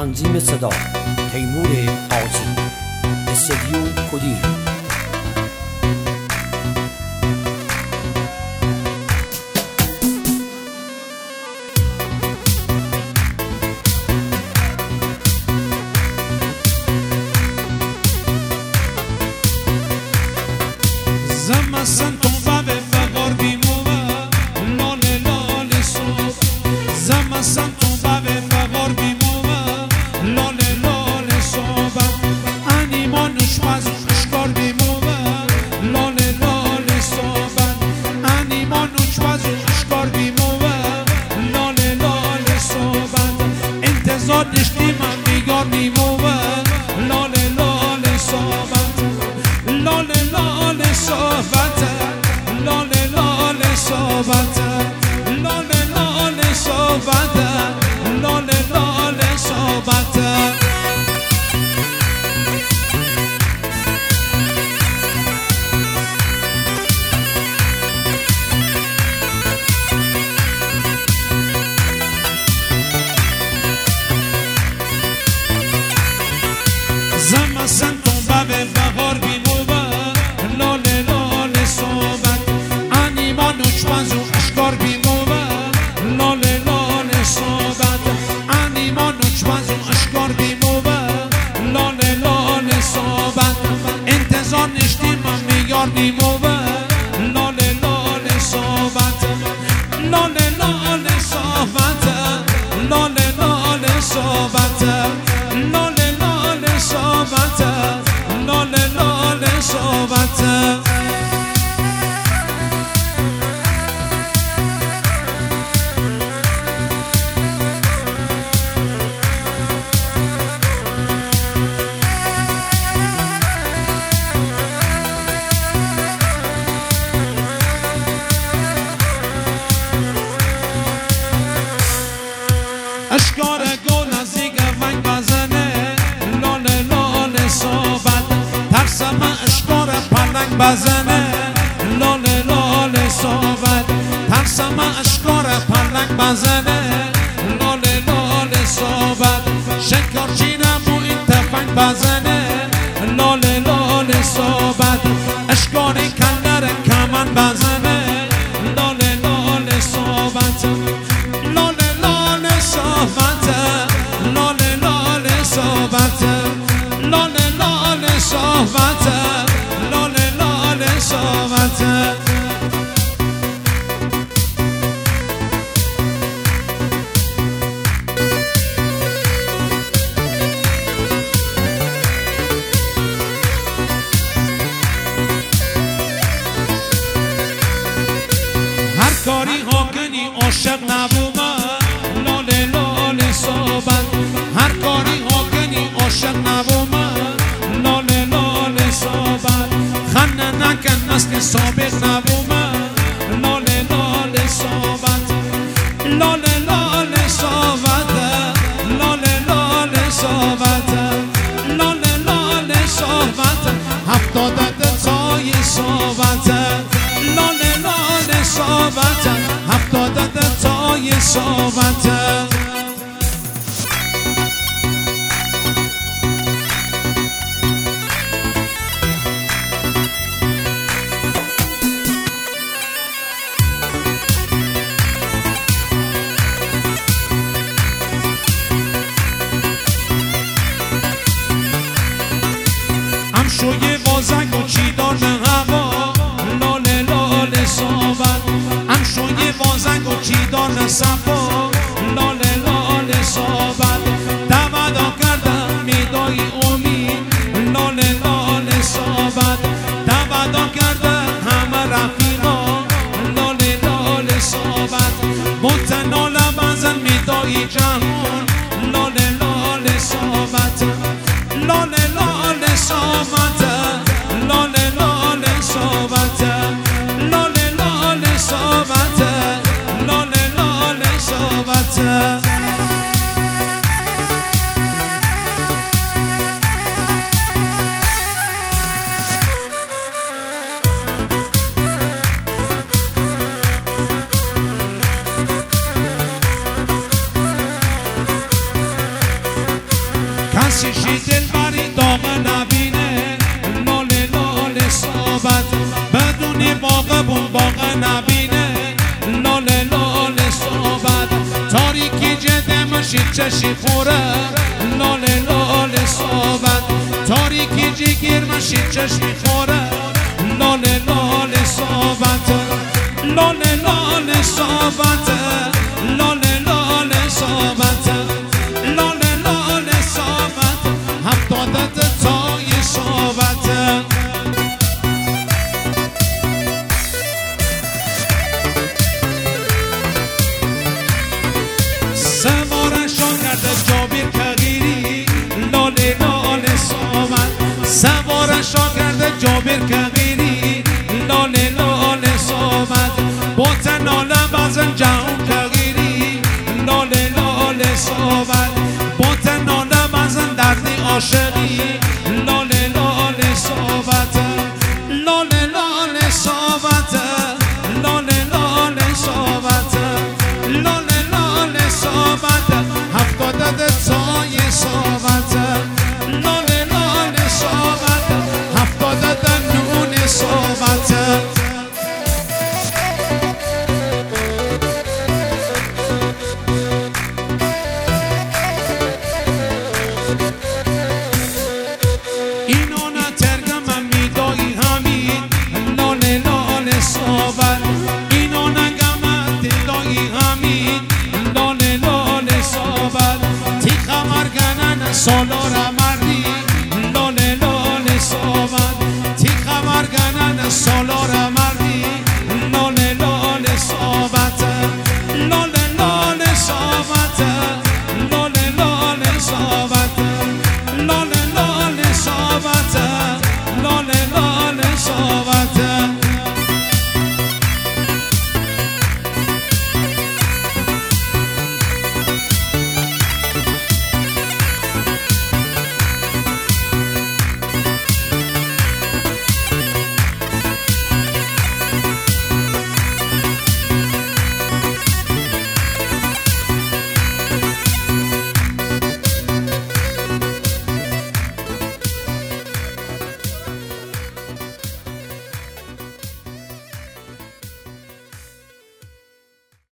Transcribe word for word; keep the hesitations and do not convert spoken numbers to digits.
تنظیم صدا تیمور قاضی، استدیو کدیر. زمستان تو بابه بغار بیموه لاله لاله صبح. زمستان تو بابه بغار بیموه لاله لاله صبح. انیمانش باز اشکار بیموه لاله لاله صبح. انیمانش باز اشکار بیموه لاله لاله صبح. انتظار داشتی من بیگار بیموه لاله لاله صبح. لاله لاله صحبت، لاله لاله صحبت، لاله لاله صحبت، لاله لاله صحبت. زمستان تو بابه بغار بیموه لاله لاله صحبت. انیمانش بازو اشکار بیموه لاله لاله صحبت. انیمانش بازو اشکار بیموه لاله لاله صحبت. انتظار نشتی من میگار بیموه لاله لاله صحبت. لاله لاله صحبت، لاله لاله صحبت، لاله لاله صحبت، لاله لاله صحبت. اشکار گل از دیگه ونگ بزنه لاله لاله صحبت. ترسم اشکار پلنگ بزنه لاله لاله صحبت. ترسم اشکار پلنگ بزنه لاله لاله صحبت. شکار چینم و این تفنگ بزنه لاله لاله صحبت. اشکار کندر کمن بزنه لاله لاله صحبت. لاله لاله صحبت، لاله لاله صحبت، لاله لاله صحبت، لاله لاله صحبت. هر کاری ها کنی عاشق نبومه لاله لاله صحبت. هر کاری ها کنی عاشق نبومه لاله لاله صحبت. خنده نکن نسل سابق نبومه لاله لاله صحبت. لاله لاله صحبت، لاله لاله صحبت، لاله لاله صحبت. هفتاد تای صحبت، لاله لاله صحبت، هفتاد تای صحبت. شوی وازنگ و چیدار هوا لاله لاله صحبت. هم شوی وازنگ و چیدار صفا لاله لاله صحبت. دعودا کردم میدای امید لاله لاله صحبت. دعودا کردم همه رفیقا لاله لاله صحبت. متنال بزن میدای جهان لاله لاله صحبت. لاله لاله صحبت، لاله لاله صحبت، لاله لاله صحبت، لاله لاله صحبت. باغ نبینه لاله لاله صحبت تاریکی جده مشید چشی خوره لاله لاله صحبت تاریکی جگیر مشید چشی خوره لاله لاله صحبت لاله لاله صحبت لاله لاله صحبت لاله لاله صحبت هفتادت تای صحبت سوارشان کرده جابیر کغیری لاله لاله صحبت سوارشان کرده جابیر کغیری لاله لاله صحبت با تناله بازن جهون کغیری لاله لاله صحبت با تناله بازن دردی عاشقی لاله لاله صحبت لاله لاله صحبت لاله لاله صحبت لاله لاله صحبت هفتادت تای صحبت لاله لاله صحبت هفتادت نون صحبت اینو نترگم من میدایی همین لاله لاله صحبت اینو نگم دیدایی همین لاله لاله صحبت تی خمرگنن سالار مردی لاله لاله صحبت تی خمرگنن سالار